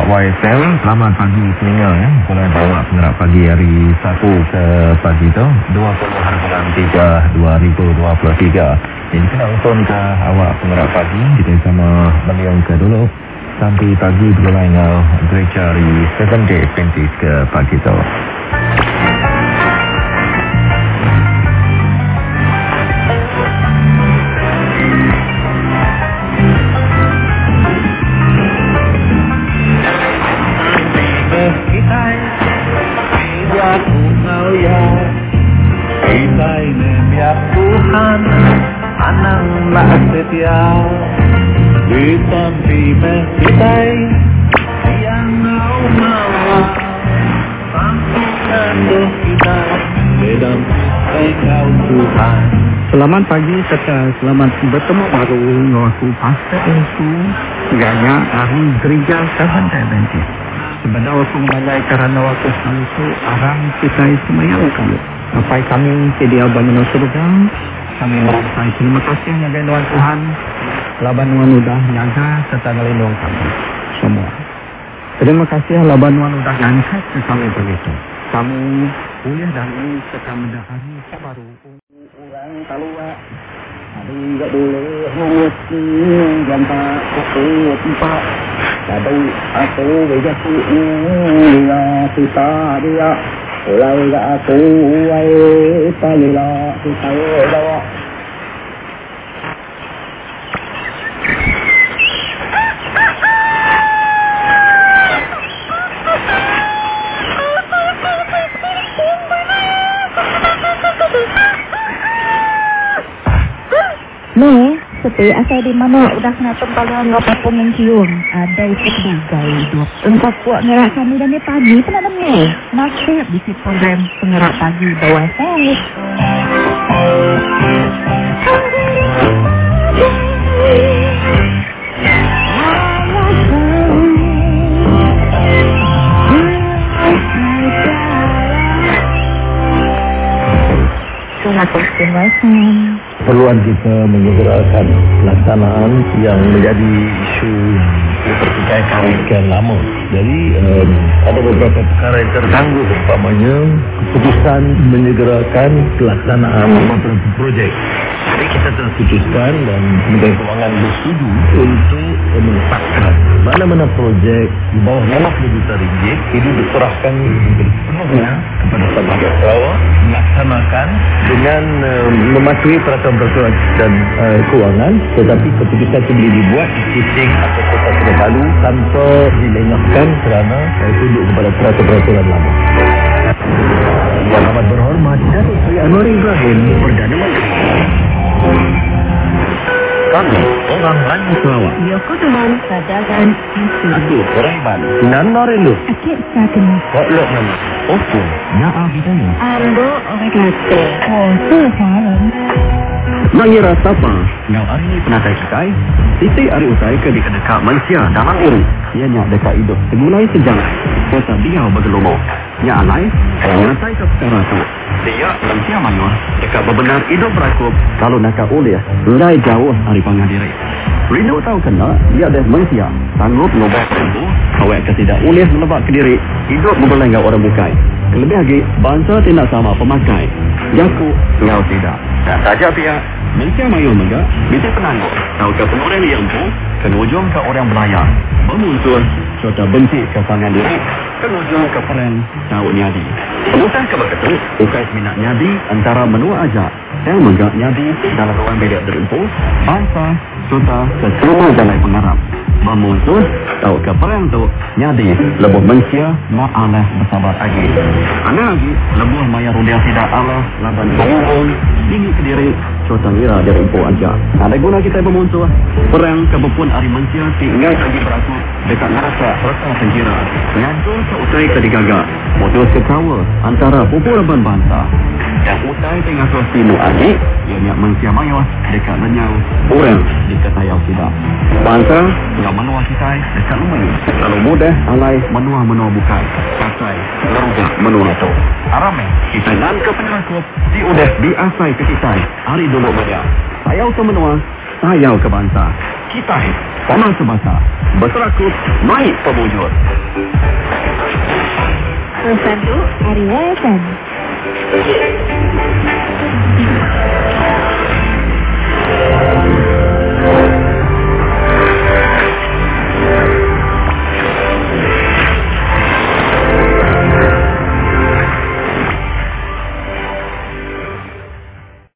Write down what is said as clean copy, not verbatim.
YSL. Selamat pagi pendengar ya. Kalau bawa penggerak pagi hari 1 ke pagi itu 20 hari bulan 3 2023. Jadi kena usul ke awak penggerak pagi. Kita sama beliau ke dulu sampai pagi berlain gereja hari 7 Day Adventist ke pagi itu. Tuhan anang setia di samping kita yang mau mawa sampai kita dalam Engkau Tuhan. Selamat pagi serta selamat bertemu baru dengan aku Pastor Ensu gaya hari gereja Seventh Day Adventist. Sebenarnya waktu memalai kerana waktu itu arang kita semayangkan. Sampai kami sedia banyak surga, kami merasa terima kasih jaga Tuhan Tuhan, laban Tuhan udah jaga serta melindungi kami semua. Terima kasih laban Tuhan udah angkat ke kami begitu. Kamu boleh dan ini serta mendahari baru orang keluar. Hari enggak boleh mesti gambar aku tempat. Jadi aku berjati dia kita dia. Lai aku ai palila kita bawa. Nih, seperti asal di mana udah kena tempalan ngapa mencium. Ada itu juga hidup. Engkau kuat ngerak kami dan dia pagi pernah dengar. Masih di si program pengerak pagi bawah saya. Sangat berterima Perluan kita menyegerakan pelaksanaan yang menjadi isu pertikaian sekian lama. Jadi ada beberapa perkara yang terganggu, umpamanya keputusan menyegerakan pelaksanaan beberapa projek. Jadi kita telah putuskan dan Kementerian Kewangan bersetuju untuk menetapkan mana-mana projek di bawah RM50 juta itu diserahkan sepenuhnya kepada Satgas Sarawak melaksanakan dengan mematuhi peraturan dan kewangan, tetapi keputusan itu boleh dibuat di sitting atau kota Kinabalu tanpa dilengahkan kerana tunduk kepada peraturan lama. Yang amat berhormat Datuk Seri Anwar Ibrahim, Perdana Menteri. Kami orang Melayu Sarawak. Ya kuduhan sadaran isu. Aduh, Koraiban. Nanorilu. Akib sakini. Kok lo mana? Opo. Na'a bidanya. Ambo orang kata. Oh, seharan. Mengira siapa? Yang hari ini penatai kita, titik hari utai ke dekat Malaysia dalam uru. Ianya dekat hidup semulai sejangan. Kota dia bergelombang. Ya alai, yang natai ke perkara tu. Dia Malaysia mana? Dekat berbenar hidup berakup. Kalau nak oleh, mulai jauh hari pengadiri. Rindu tahu kena, dia ada Malaysia. Sanggup ngobak itu, awak ketidak oleh melebak ke diri. Hidup berbelenggak orang bukai. Kelebih lagi, bangsa tidak sama pemakai. Jaku, ngau tidak. Dan saja pihak Malaysia mayu megak, bisa penangguh. Tahu ke pengurang yang pun, kenujung ke orang belayar. Memuncul, contoh benci ke pangan diri. Kenujung ke peran, tahu nyadi. Pengusaha ke begitu, ukai minat nyadi antara menua ajak. Yang megak nyadi dalam ruang bilik derempuh. Bangsa, contoh ke semua jalan pengarap. Memuncul, tahu ke perang tu, nyadi, lebih Malaysia, ma'alah bersabar lagi. Anak lagi, lebih maya rudia tidak Allah, laban pengurung, tinggi ke diri, contoh ngira dari impu aja. Ada guna kita memuncul, perang kebepun hari Malaysia, tinggal lagi beraku, dekat ngerasa, rasa sengkira. Ngantul seusai ke digagak, mutus ke kawa, antara pupul laban bantah. Yang usai tengah sosimu adik, ianya Malaysia mayu, dekat lenyau, orang dekat tayau tidak. Bangsa, enggak menua kita dekat lumayan. Kalau mudah, alai menua bukan. Kasai, lerugak menua tu. Arame, kita dan ke penerakup, si udah diasai ke kita. Hari dulu banyak. Tayau ke menua, tayau ke bangsa. Kita Panas Semasa berterakut naik pemujur. Satu Ariwa FM.